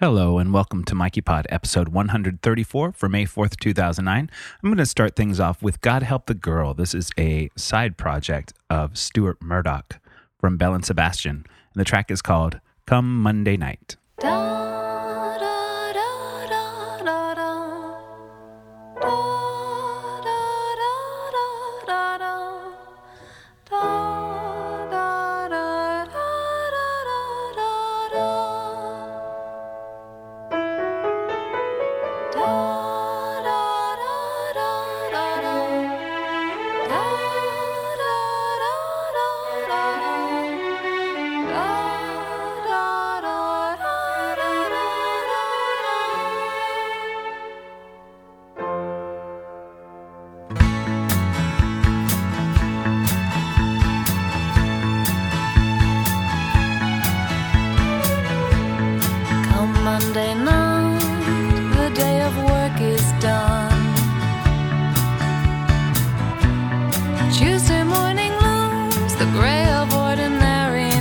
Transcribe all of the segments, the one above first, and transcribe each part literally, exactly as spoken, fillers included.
Hello and welcome to Mikey Pod, episode one thirty-four for May fourth, two thousand nine. I'm going to start things off with God Help the Girl. This is a side project of Stuart Murdoch from Belle and Sebastian, and the track is called Come Monday Night. Da, da, da, da, da, da. Da, da, da, da, da, da. Da, da, da, da, da, da, da. Monday night, the day of work is done. Tuesday morning looms the gray of ordinariness.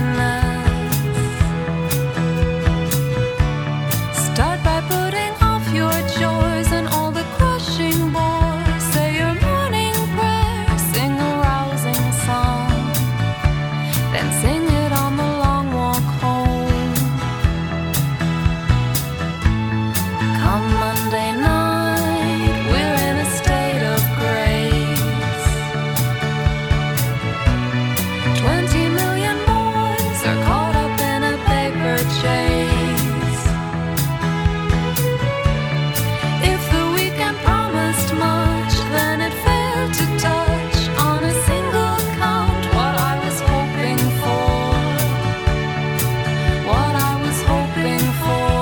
Start by putting off your chores and all the crushing bores. Say your morning prayer, sing a rousing song, then sing it on the long walk home. On Monday night, we're in a state of grace. Twenty million boys are caught up in a paper chase. If the weekend promised much, then it failed to touch on a single count what I was hoping for. What I was hoping for.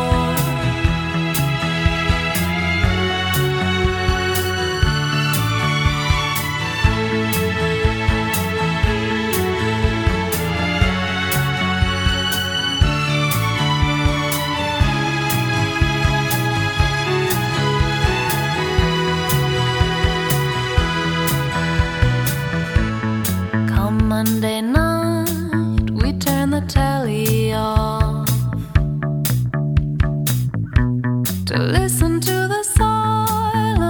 Monday night, we turn the telly off to listen to the silence.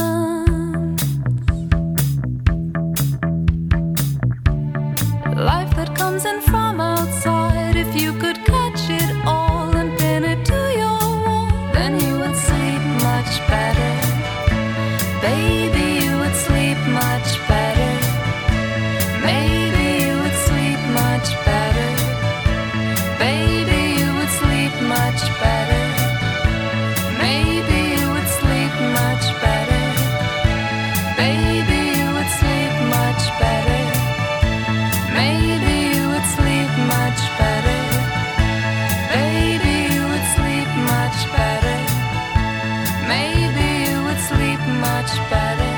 Life that comes in from outside, if you could catch it all and pin it to your wall, then you would sleep much better. Baby, you would sleep much better. Maybe you would sleep much better. Baby, you would sleep much better. Maybe you would sleep much better. Baby, you would sleep much better. Maybe you would sleep much better. Baby, you would sleep much better. Maybe you would sleep much better.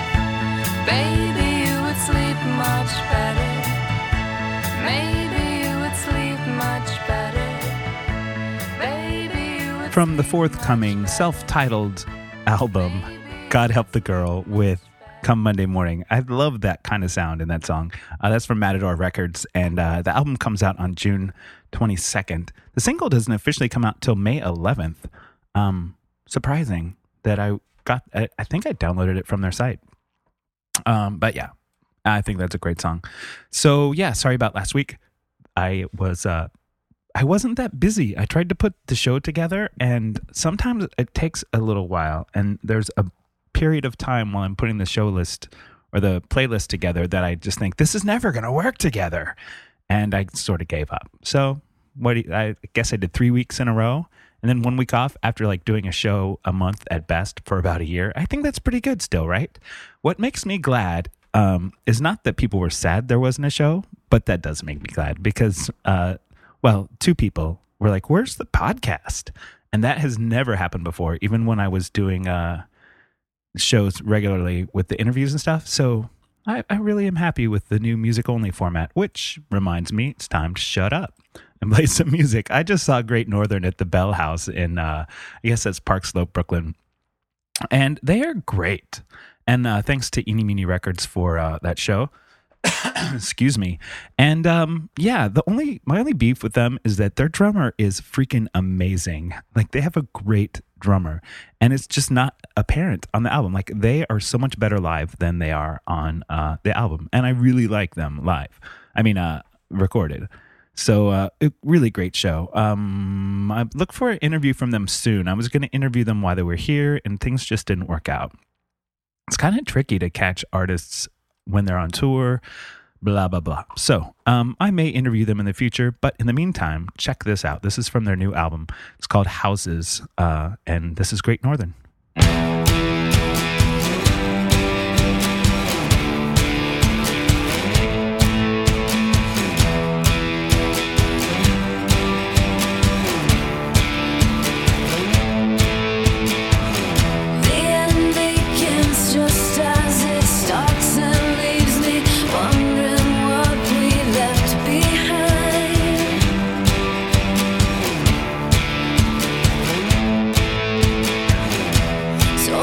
Baby, you would sleep much better. Maybe you would sleep much better. Baby, you would From the forthcoming self-titled album, God Help the Girl with Come Monday Morning. I love that kind of sound in that song. Uh, that's from Matador Records, and uh, the album comes out on June twenty-second. The single doesn't officially come out till May eleventh. Um, surprising that I got, I, I think I downloaded it from their site. Um, but yeah, I think that's a great song. So yeah, sorry about last week. I was, uh, I wasn't that busy. I tried to put the show together, and sometimes it takes a little while. And there's a period of time while I'm putting the show list or the playlist together that I just think this is never going to work together. And I sort of gave up. So what do you, I guess I did three weeks in a row and then one week off after like doing a show a month at best for about a year. I think that's pretty good still, right? What makes me glad um, is not that people were sad there wasn't a show, but that does make me glad because, uh, well, two people were like, where's the podcast? And that has never happened before, even when I was doing uh, shows regularly with the interviews and stuff. So I, I really am happy with the new music-only format, which reminds me it's time to shut up and play some music. I just saw Great Northern at the Bell House in, uh, I guess that's Park Slope, Brooklyn. And they are great. And uh, thanks to Eeny Meeny Records for uh, that show. Excuse me. And um, yeah, the only my only beef with them is that their drummer is freaking amazing. Like they have a great drummer, and it's just not apparent on the album. Like they are so much better live than they are on uh, the album, and I really like them live. I mean, uh, recorded. So uh, a really great show. Um, I look for an interview from them soon. I was going to interview them while they were here, and things just didn't work out. It's kind of tricky to catch artists when they're on tour. Blah, blah, blah. So um, I may interview them in the future, but in the meantime, check this out. This is from their new album. It's called Houses, uh, and this is Great Northern. So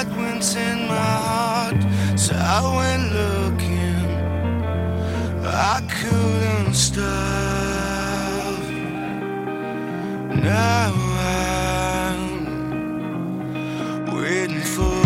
went in my heart, so I went looking. I couldn't stop. Now I'm waiting for you.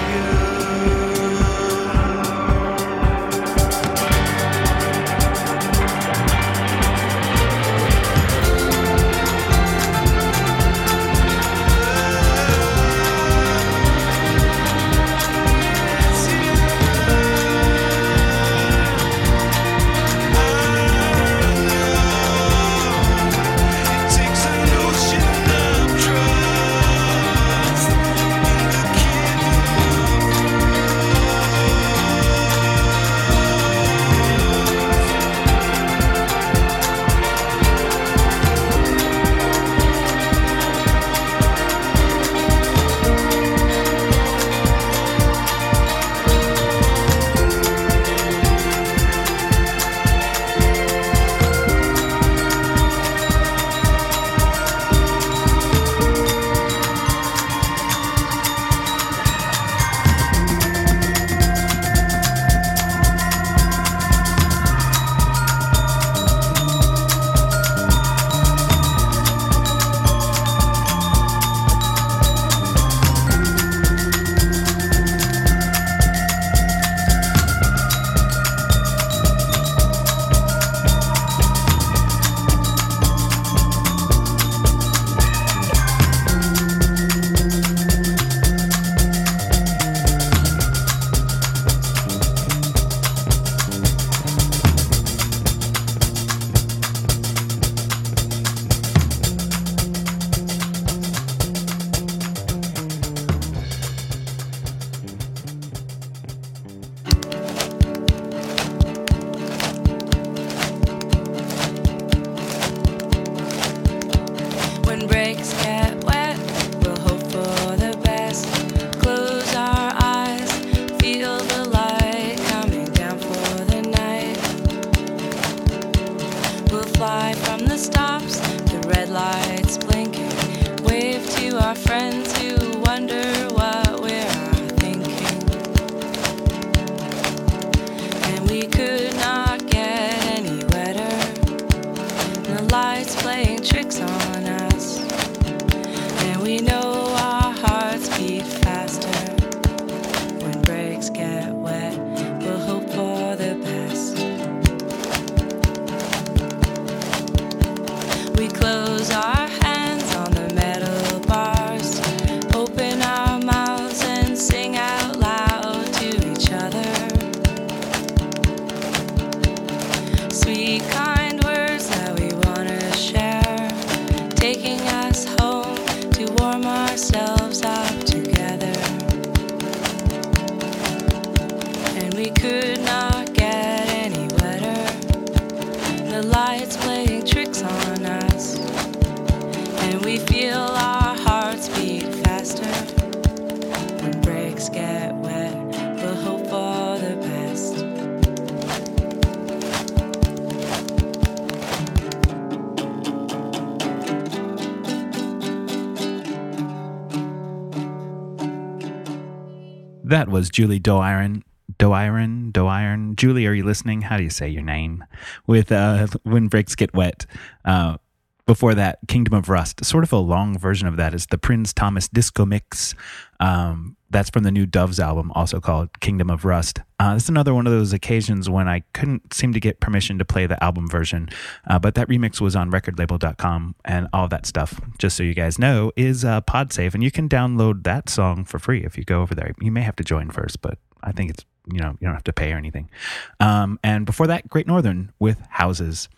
That was Julie Doiron. Doiron? Doiron? Julie, are you listening? How do you say your name? With uh, When Breaks Get Wet. Uh, before that, Kingdom of Rust. Sort of a long version of that is the Prince Thomas Disco Mix. Um, that's from the new Doves album, also called Kingdom of Rust. Uh, this is another one of those occasions when I couldn't seem to get permission to play the album version, uh, but that remix was on record label dot com, and all that stuff, just so you guys know, is uh, PodSafe, and you can download that song for free if you go over there. You may have to join first, but I think it's, you know, you don't have to pay or anything. Um, and before that, Great Northern with Houses.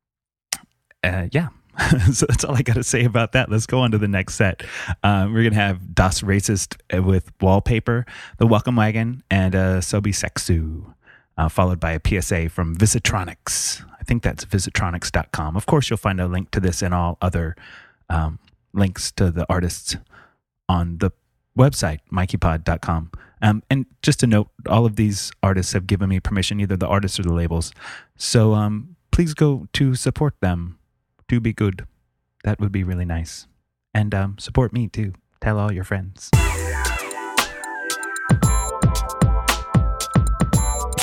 Uh, yeah. So that's all I got to say about that. Let's go on to the next set. Um, we're going to have Das Racist with Wallpaper, The Welcome Wagon, and uh, Sobi Sexu, uh, followed by a P S A from Visitronics. I think that's visitronics dot com. Of course, you'll find a link to this and all other um, links to the artists on the website, mikey pod dot com. Um, and just to note, all of these artists have given me permission, either the artists or the labels. So um, please go to support them. Do be good. That would be really nice. And um, support me too. Tell all your friends.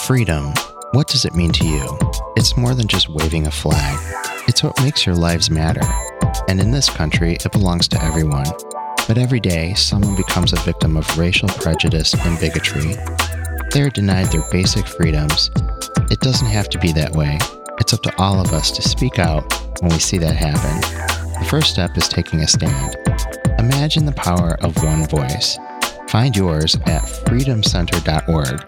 Freedom. What does it mean to you? It's more than just waving a flag. It's what makes your lives matter. And in this country, it belongs to everyone. But every day, someone becomes a victim of racial prejudice and bigotry. They are denied their basic freedoms. It doesn't have to be that way. It's up to all of us to speak out when we see that happen. The first step is taking a stand. Imagine the power of one voice. Find yours at freedom center dot org.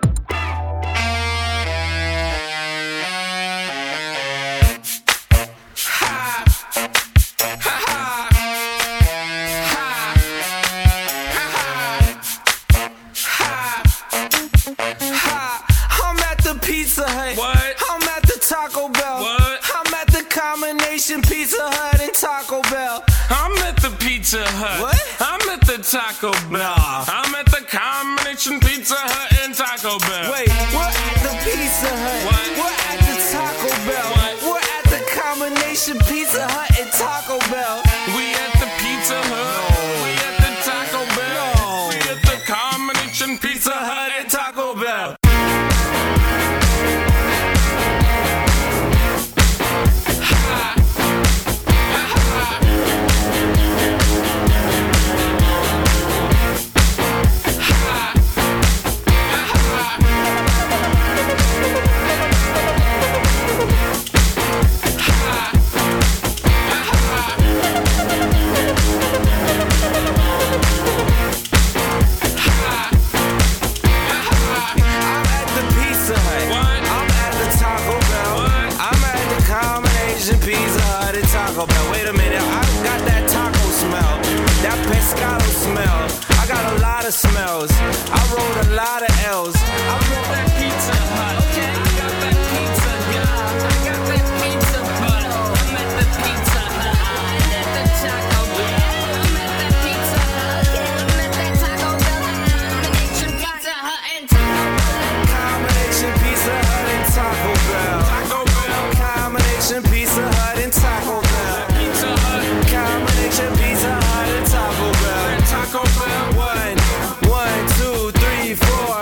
Pizza Hut. What? I'm at the Taco Bell. Nah. I'm at the combination Pizza Hut and Taco Bell. Wait, we're at the Pizza Hut. What? We're at the Taco Bell. What? We're at the combination Pizza Hut and Taco Bell. We at the Pizza Hut. No. We at the Taco Bell. No. We at the combination Pizza Hut and Taco Bell. Wait a minute, I got that taco smell, that pescado smell. I got a lot of smells. I wrote a lot of L's. I wrote that Pizza Hut. Okay, I got that Pizza Hut. I got that Pizza Hut. I'm at the Pizza Hut. I'm at the Taco Bell. I'm at that Pizza Hut. I'm at that Taco Bell. Combination Pizza Hut and Taco Bell. Combination Pizza Hut and Taco Bell. Taco Bell. Combination Pizza Hut and Taco Bell. Combination Pizza Hut and Taco Bell. Taco Bell. One, one, two, three, four.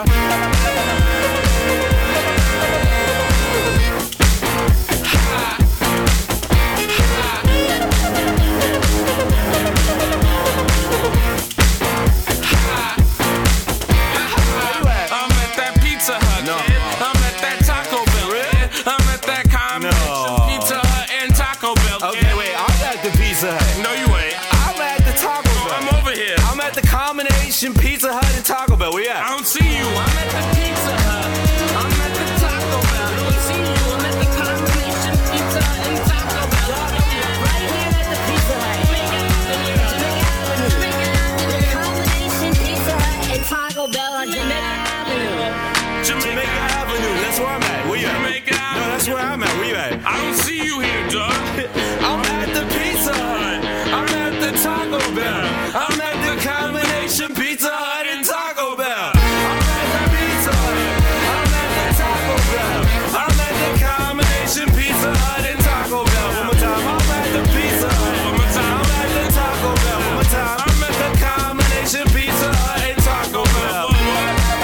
I'm at that Pizza Hut. No. I'm at that Taco Bell. Really? I'm at that combination No. Pizza Hut and Taco Bell. Okay, wait, I'm at the Pizza Hut. No, you ain't. I'm at the Taco Bell. I'm over here. I'm at the combination Pizza Hut and Taco Bell. Where you at? I don't see you. I'm at the Pizza Hut. I'm at the Taco Bell. I don't see you. I'm at the combination Pizza Hut and Taco Bell. Right here at the Pizza Hut. Jamaica Avenue. Combination Pizza Hut and Taco Bell on Jamaica Avenue. Jamaica Avenue. That's where I'm at. Where you at? Jamaica Avenue. No, that's where I'm at. Where you at? I don't see you here, dog. I'm at the Pizza Hut. I'm at the Taco Bell. I'm at the combination Pizza Hut and Taco Bell. I'm at the Pizza Hut. I'm at the Taco Bell. I'm at the combination Pizza Hut and Taco Bell. One more time. I'm at the Pizza Hut. One more time. I'm at the Taco Bell. One more time. I'm at the combination Pizza Hut and Taco Bell.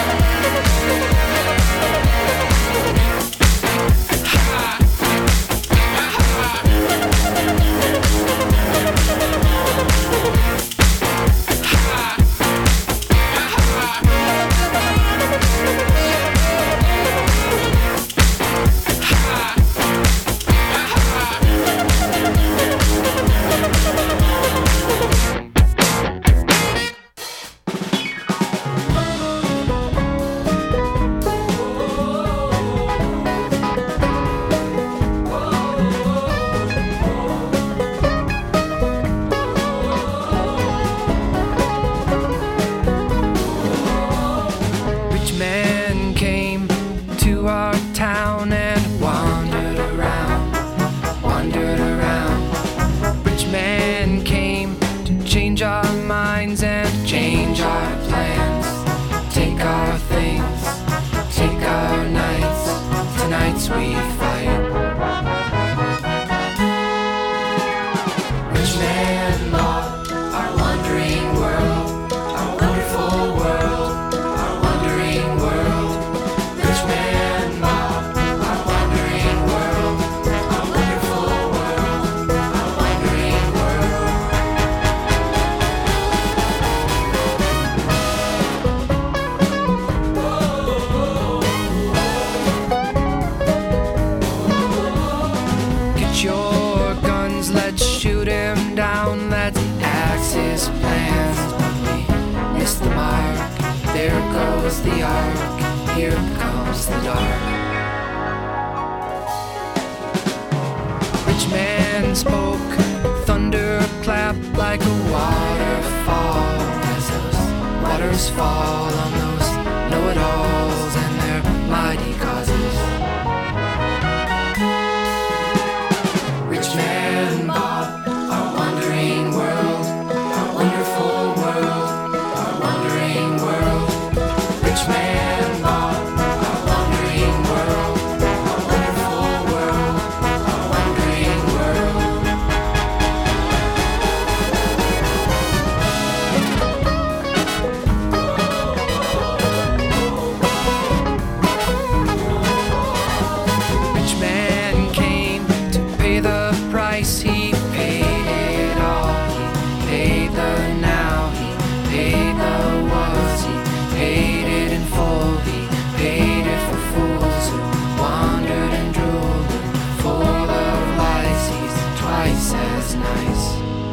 goes the ark, here comes the dark. Rich man spoke, thunder clapped like a waterfall as those waters fall on those know-it-alls and their mighty causes. Rich man bought our wandering world, our wonderful world, our wandering world. Rich man bought our wandering world, our wonderful world, our wandering world. Rich man came to pay the price. He paid it all. He paid the now. He paid the was. He paid it in full. He paid it for fools who wandered and drooled. Full of lies, he's twice as nice.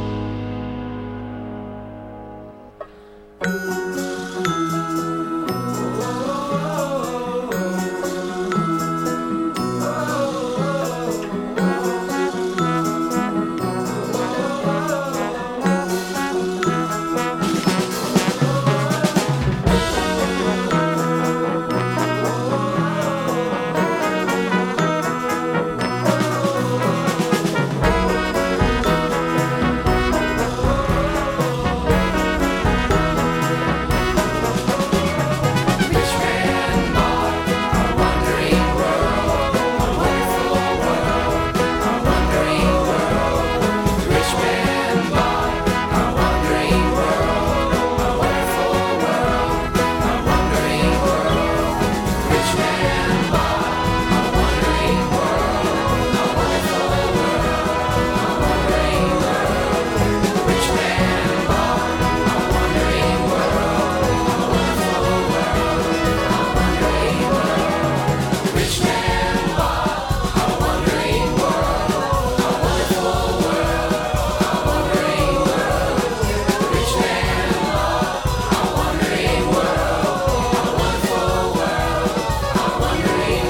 Rich man bought our wandering world, our wonderful world, our wandering world. Rich man bought our wandering world, our wonderful world, our wandering world. Rich man bought our wandering world, our wonderful world, our wandering world. Rich man bought our wandering world, our wonderful world, our wandering world. Rich man bought our wandering world, our wonderful world, our wandering world. Rich man bought our wandering world, our wonderful world, our wandering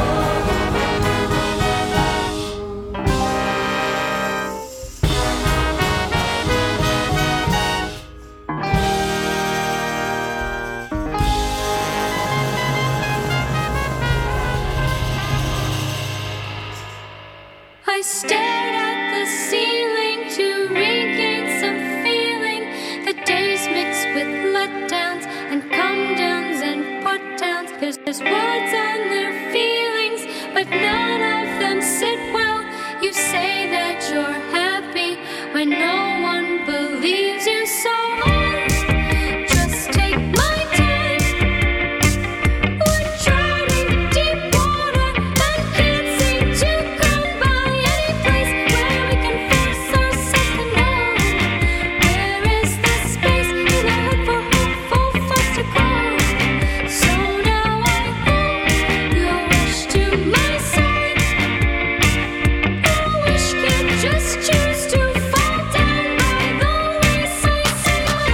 I stared at the ceiling to regain some feeling. The days mixed with letdowns and come downs and put downs. There's, there's words and their feelings, but none of them sit well. You say that you're happy when no one believes you, so I just take my time. We're treading deep water and can't seem to come by any place where we can force ourselves to know. Where is the space in the head for hopeful thoughts to go? So now I hope you'll rush to my side. A wish can't just choose to fall down by the wayside. Say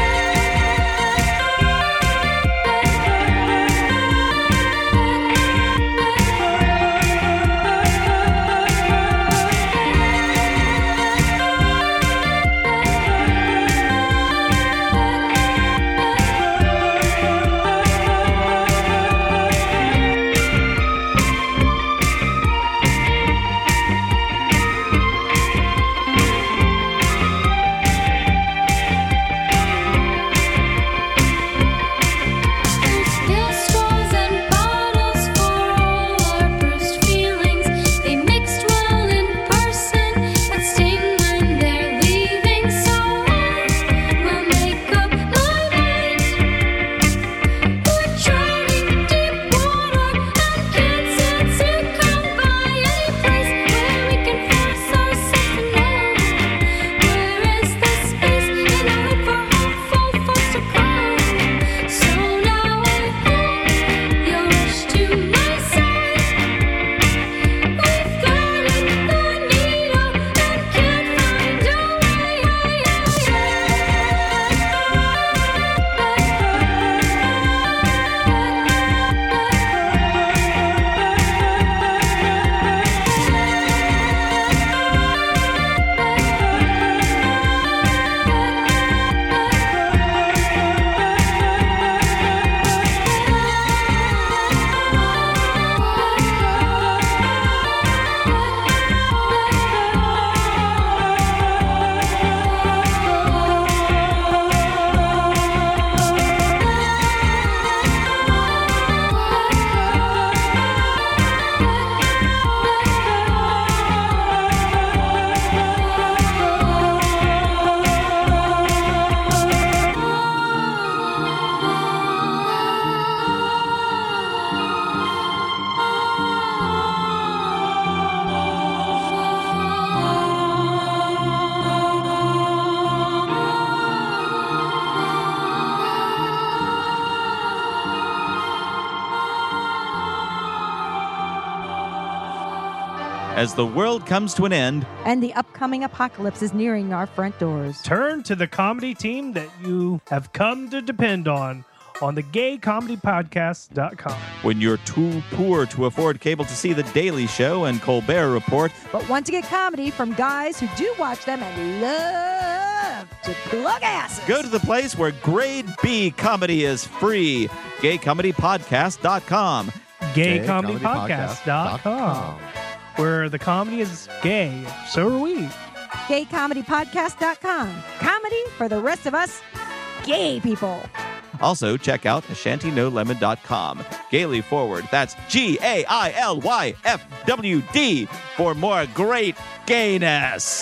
as the world comes to an end. And the upcoming apocalypse is nearing our front doors. Turn to the comedy team that you have come to depend on on the gay comedy podcast dot com. When you're too poor to afford cable to see The Daily Show and Colbert Report, but want to get comedy from guys who do watch them and love to plug asses, go to the place where grade B comedy is free, gay comedy podcast dot com. gay comedy podcast dot com, where the comedy is gay. So are we. gay comedy podcast dot com. Comedy for the rest of us gay people. Also, check out ashanti no lemon dot com. Gaily Forward, that's G A I L Y F W D, for more great gayness.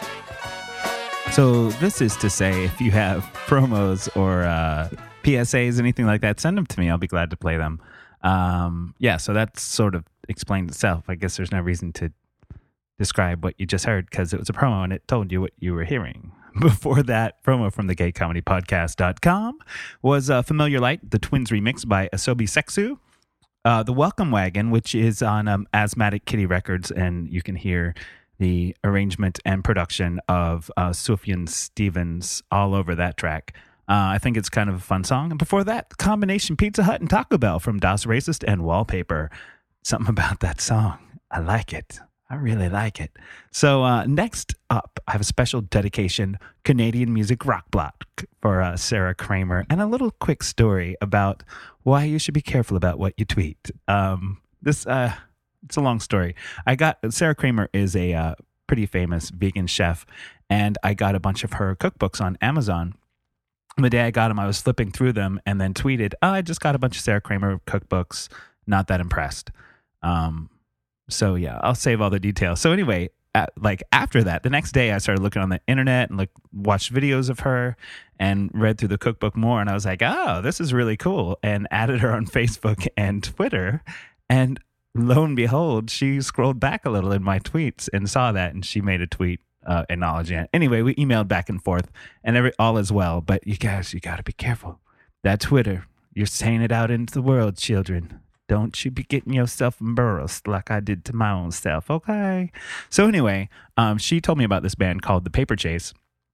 So this is to say, if you have promos or uh, P S As, anything like that, send them to me. I'll be glad to play them. Um, yeah, so that sort of explains itself. I guess there's no reason to describe what you just heard because it was a promo and it told you what you were hearing. Before that, promo from the gay comedy podcast dot com was uh, Familiar Light, the Twins remix by Asobi Sexu. Uh, the Welcome Wagon, which is on um, Asthmatic Kitty Records, and you can hear the arrangement and production of uh, Sufjan Stevens all over that track. Uh, I think it's kind of a fun song. And before that, combination Pizza Hut and Taco Bell from Das Racist and Wallpaper. Something about that song. I like it. I really like it. So uh, next up, I have a special dedication, Canadian music rock block for uh, Sarah Kramer, and a little quick story about why you should be careful about what you tweet. Um, this uh, it's a long story. I got Sarah Kramer is a uh, pretty famous vegan chef, and I got a bunch of her cookbooks on Amazon. The day I got them, I was flipping through them and then tweeted, "Oh, I just got a bunch of Sarah Kramer cookbooks. Not that impressed." Um, So yeah, I'll save all the details. So anyway, at, like after that, the next day I started looking on the internet and look, watched videos of her and read through the cookbook more. And I was like, oh, this is really cool. And added her on Facebook and Twitter. And lo and behold, she scrolled back a little in my tweets and saw that. And she made a tweet uh, acknowledging it. Anyway, we emailed back and forth and every, all is well. But you guys, you got to be careful. That Twitter, you're saying it out into the world, children. Don't you be getting yourself embarrassed like I did to my own self, okay? So anyway, um, she told me about this band called The Paper Chase,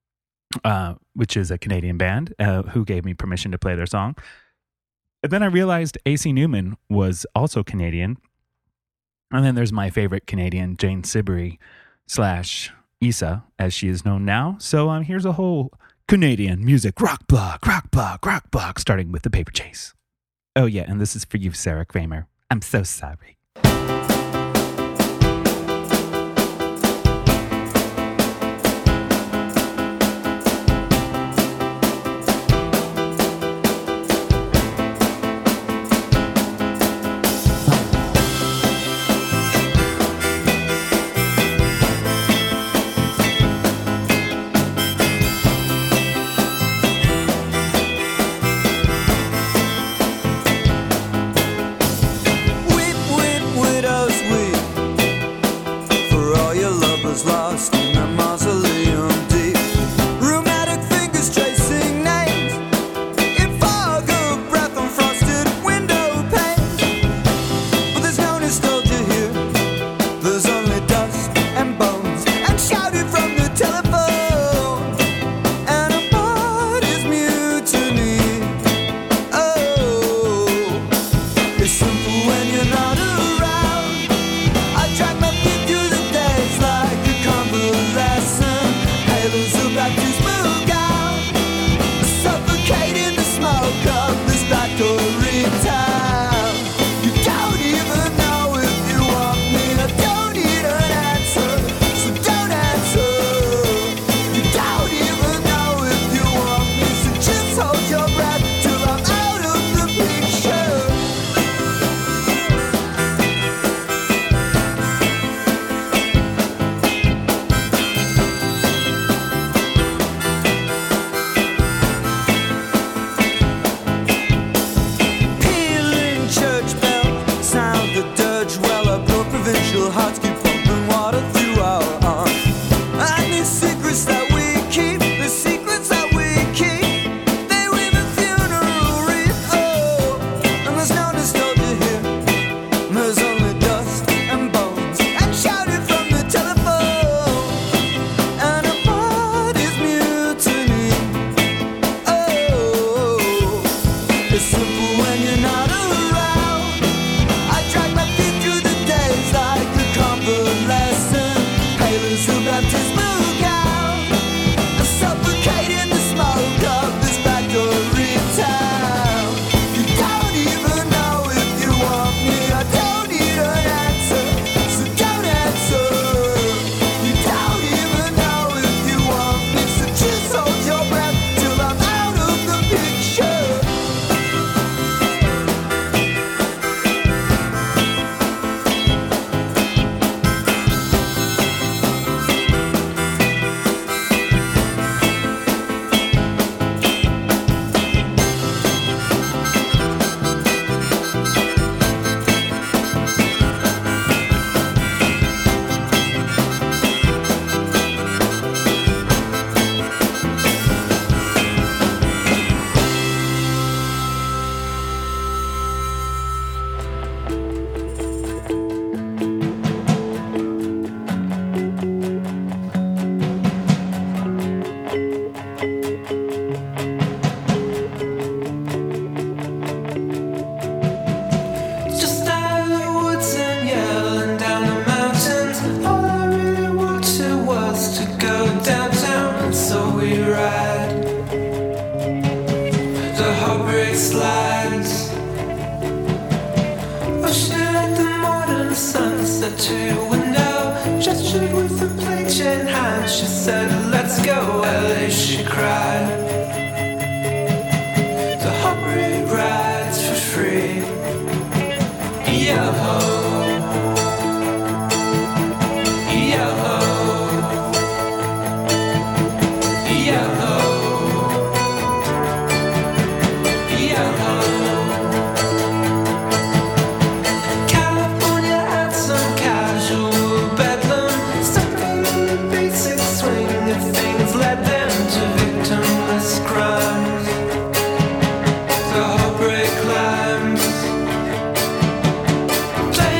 uh, which is a Canadian band uh, who gave me permission to play their song. And then I realized A C Newman was also Canadian. And then there's my favorite Canadian, Jane Siberry, slash Issa, as she is known now. So um, here's a whole Canadian music rock block, rock block, rock block, starting with The Paper Chase. Oh, yeah, and this is for you, Sarah Kramer. I'm so sorry. Whip, whip. Play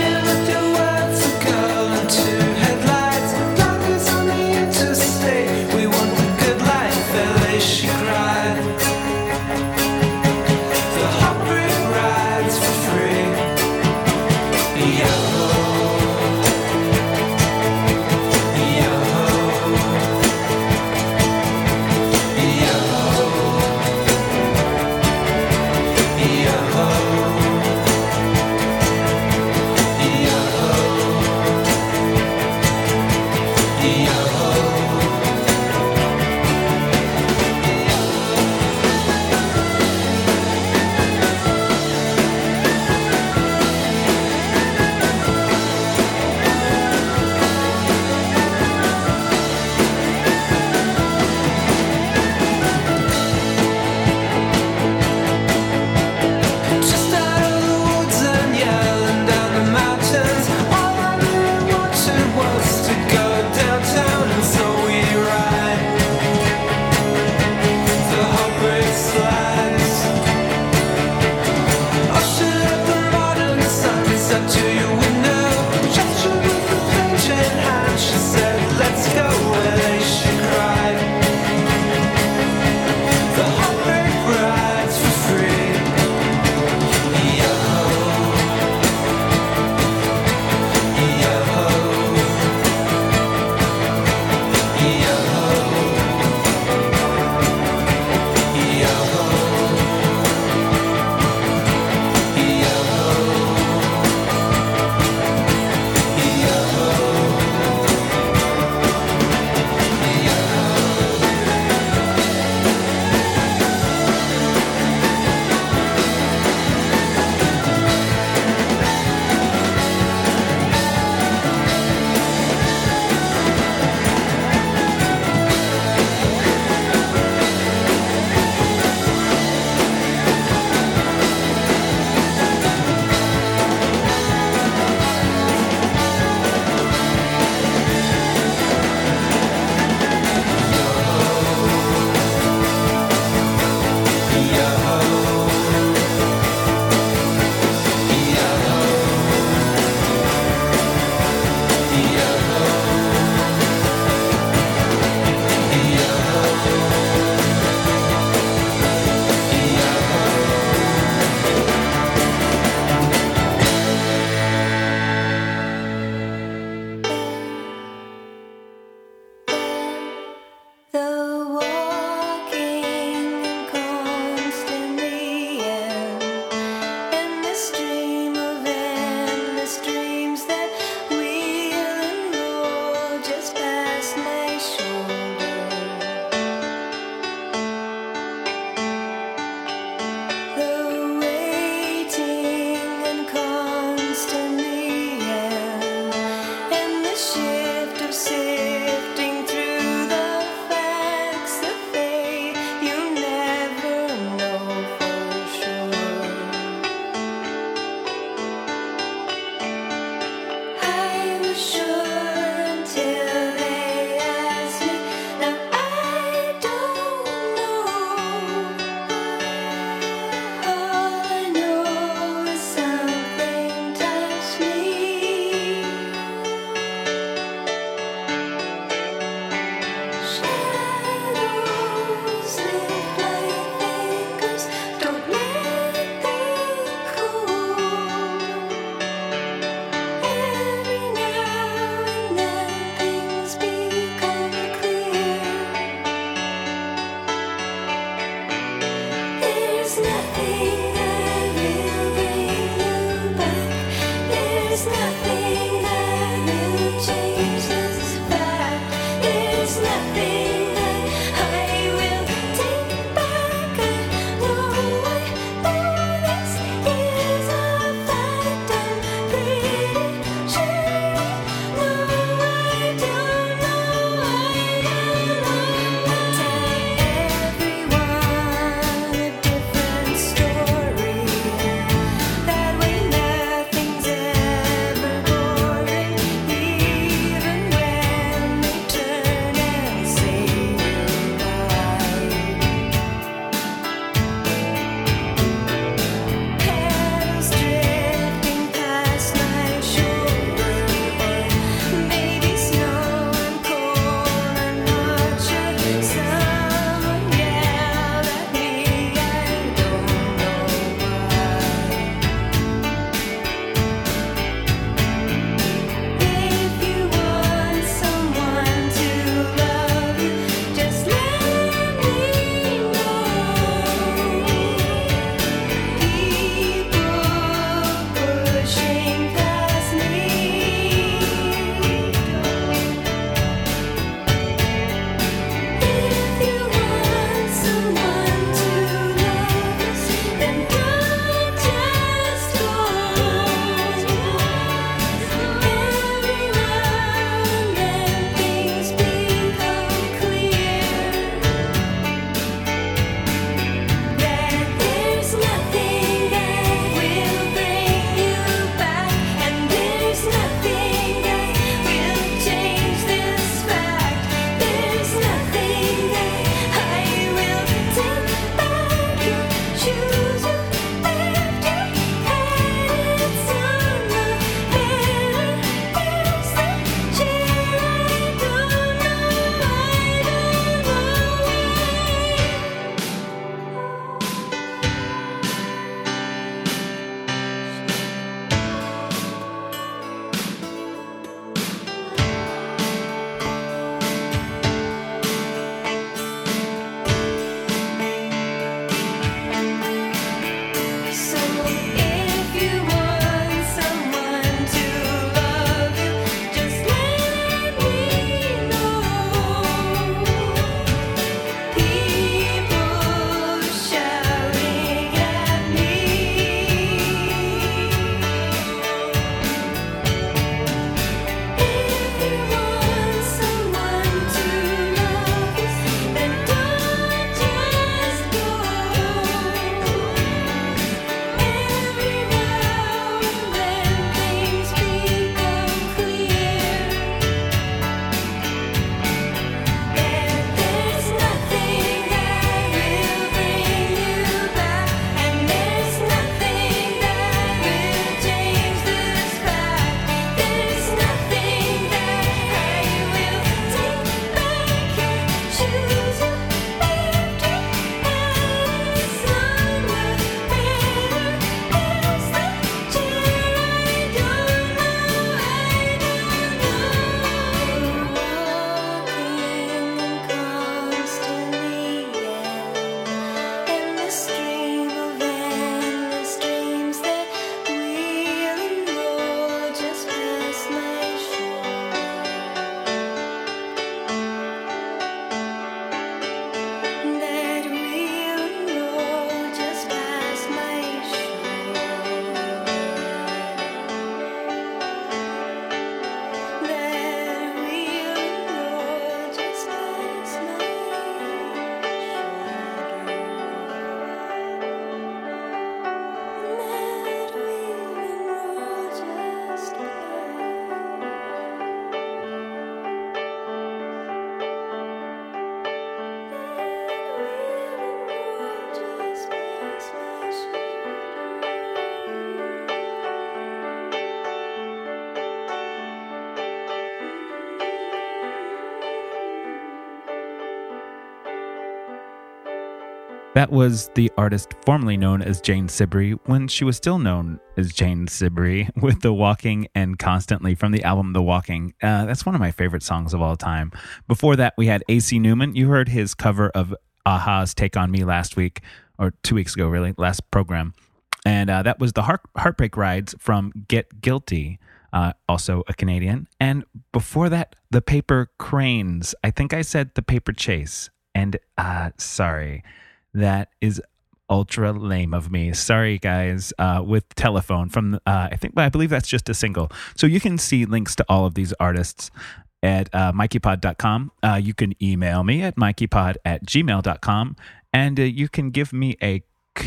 That was the artist formerly known as Jane Sibrey when she was still known as Jane Sibrey with The Walking and Constantly from the album The Walking. Uh, that's one of my favorite songs of all time. Before that, we had A C Newman. You heard his cover of a-ha's Take On Me last week, or two weeks ago, really, last program. And uh, that was the Heart- Heartbreak Rides from Get Guilty, uh, also a Canadian. And before that, The Paper Cranes. I think I said The Paper Chase. And uh, sorry. That is ultra lame of me. Sorry, guys. Uh, with Telephone from, uh, I think, I believe that's just a single. So you can see links to all of these artists at uh, mikeypod dot com. Uh, you can email me at mikeypod at gmail dot com. And uh, you can give me a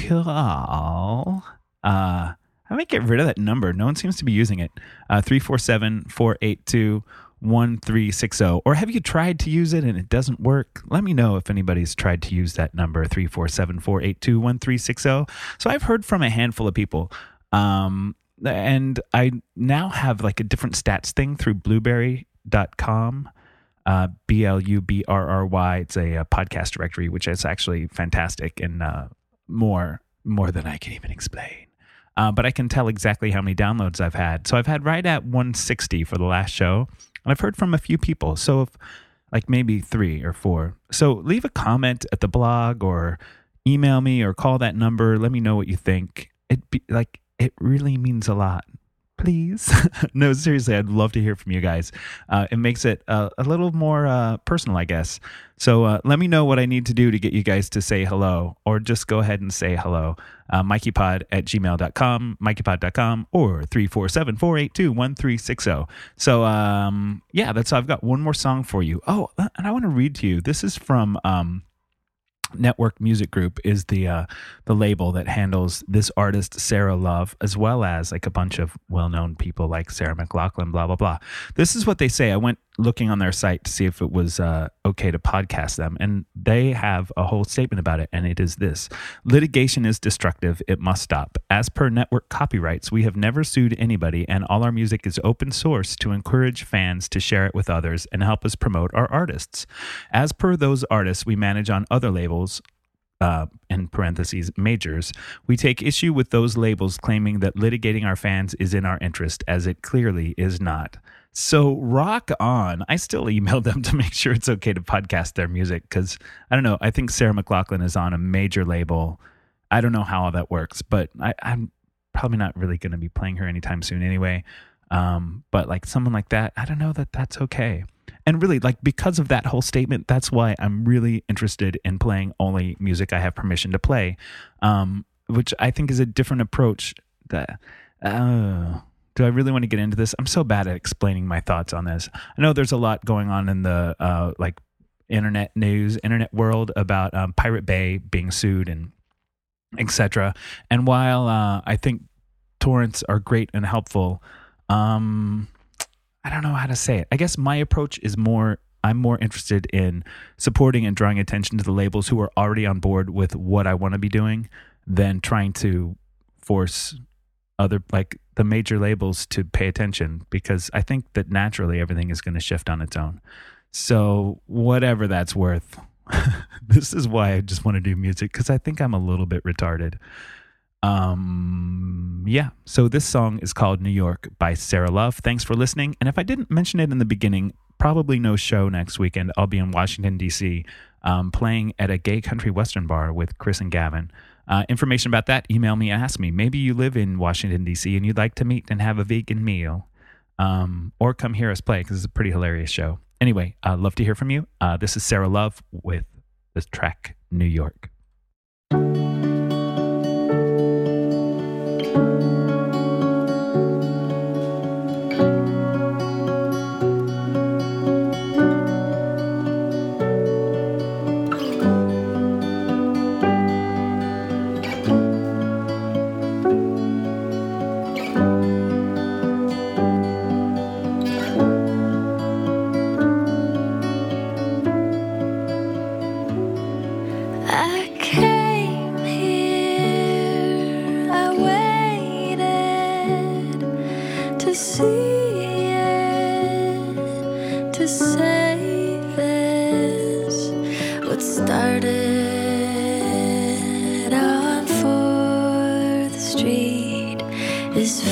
call. Uh, I might get rid of that number. No one seems to be using it. Uh, three four seven, four eight two, one three six zero. Or have you tried to use it and it doesn't work? Let me know if anybody's tried to use that number, three four seven, four eight two, one three six zero. So I've heard from a handful of people. Um, and I now have like a different stats thing through blueberry dot com. Uh, B L U B R R Y. It's a, a podcast directory, which is actually fantastic and uh, more more than I can even explain. Uh, but I can tell exactly how many downloads I've had. So I've had right at one sixty for the last show. And I've heard from a few people. So if, like maybe three or four. So leave a comment at the blog or email me or call that number. Let me know what you think. It be like it really means a lot. Please. No, seriously, I'd love to hear from you guys. Uh, it makes it uh, a little more uh, personal, I guess. So uh, let me know what I need to do to get you guys to say hello, or just go ahead and say hello. Uh, mikeypod at gmail dot com, mikeypod dot com, or three four seven, four eight two, one three six zero. So um, yeah, that's I've got one more song for you. Oh, and I want to read to you. This is from... Um, Network Music Group is the uh, the label that handles this artist Sarah Love, as well as like a bunch of well-known people like Sarah McLachlan, blah blah blah. This is what they say. I went looking on their site to see if it was uh, okay to podcast them, and they have a whole statement about it, and it is this: litigation is destructive. It must stop. As per network copyrights, we have never sued anybody, and all our music is open source to encourage fans to share it with others and help us promote our artists. As per those artists we manage on other labels, Uh, in parentheses, majors, we take issue with those labels claiming that litigating our fans is in our interest, as it clearly is not. So rock on. I still emailed them to make sure it's okay to podcast their music because, I don't know, I think Sarah McLachlan is on a major label. I don't know how all that works, but I, I'm probably not really going to be playing her anytime soon anyway. Um, but like someone like that, I don't know that that's okay. And really, like, because of that whole statement, that's why I'm really interested in playing only music I have permission to play, um, which I think is a different approach. That, uh, do I really want to get into this? I'm so bad at explaining my thoughts on this. I know there's a lot going on in the, uh, like, internet news, internet world about um, Pirate Bay being sued and et cetera. And while uh, I think torrents are great and helpful, um... I don't know how to say it. I guess my approach is more, I'm more interested in supporting and drawing attention to the labels who are already on board with what I want to be doing than trying to force other, like the major labels to pay attention, because I think that naturally everything is going to shift on its own. So whatever that's worth, this is why I just want to do music, because I think I'm a little bit retarded. Um, yeah, so this song is called New York by Sarah Love. Thanks for listening. And if I didn't mention it in the beginning, probably no show next weekend. I'll be in Washington, D C, um, playing at a gay country western bar with Chris and Gavin. Uh, information about that, email me, ask me. Maybe you live in Washington, D C, and you'd like to meet and have a vegan meal. Um, or come hear us play, because it's a pretty hilarious show. Anyway, I'd love to hear from you. Uh, this is Sarah Love with the track New York. Started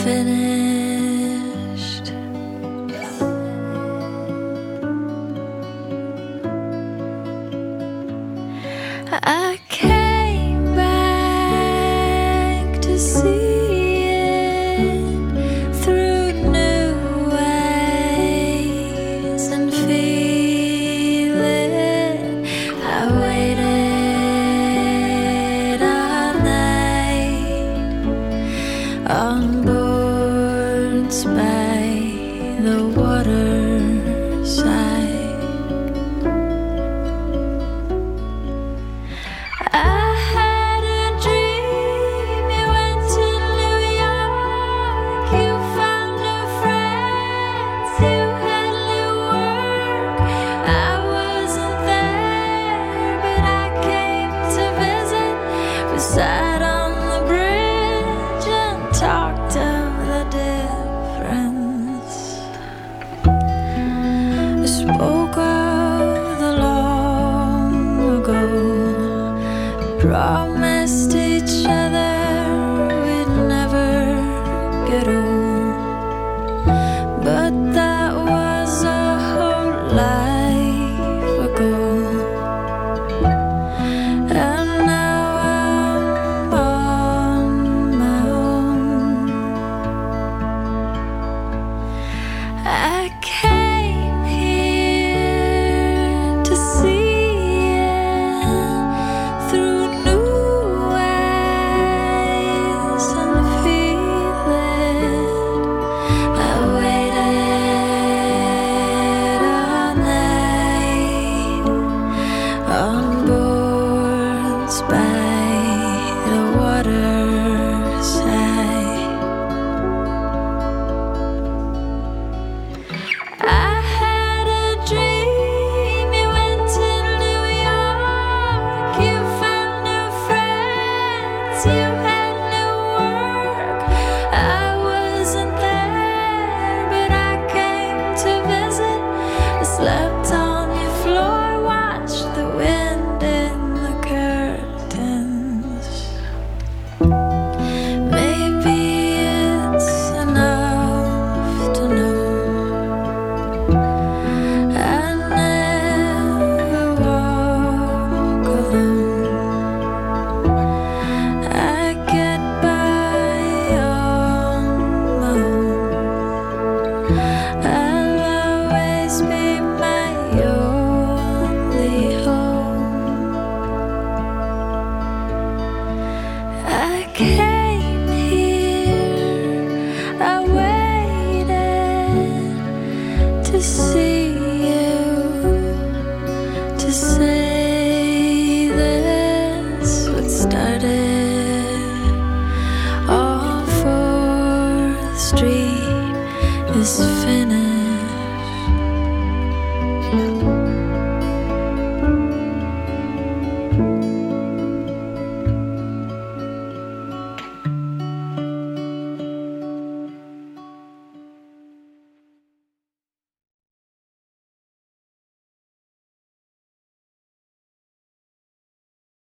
finished. I came back to see it through new ways and feel it. I waited all night on boards by the waterside. I had a dream. You went to New York. You found new friends. You had new work. I wasn't there, but I came to visit. We sat on the bridge and talked of the difference. I spoke of the long ago. Promised each other we'd never get old, but that was a whole life ago. And now I'm on my own. I came here to see it through new ways and feel it. I waited all night on boards by the waterside. I had a dream. You went to New York. You found new friends. You had new work. I wasn't there, but I came to visit. I slept on your floor, watched the wind in the curtains. Maybe it's enough to know I never walk alone. I get by on my own. I'll always be my only home. I came here, I waited to see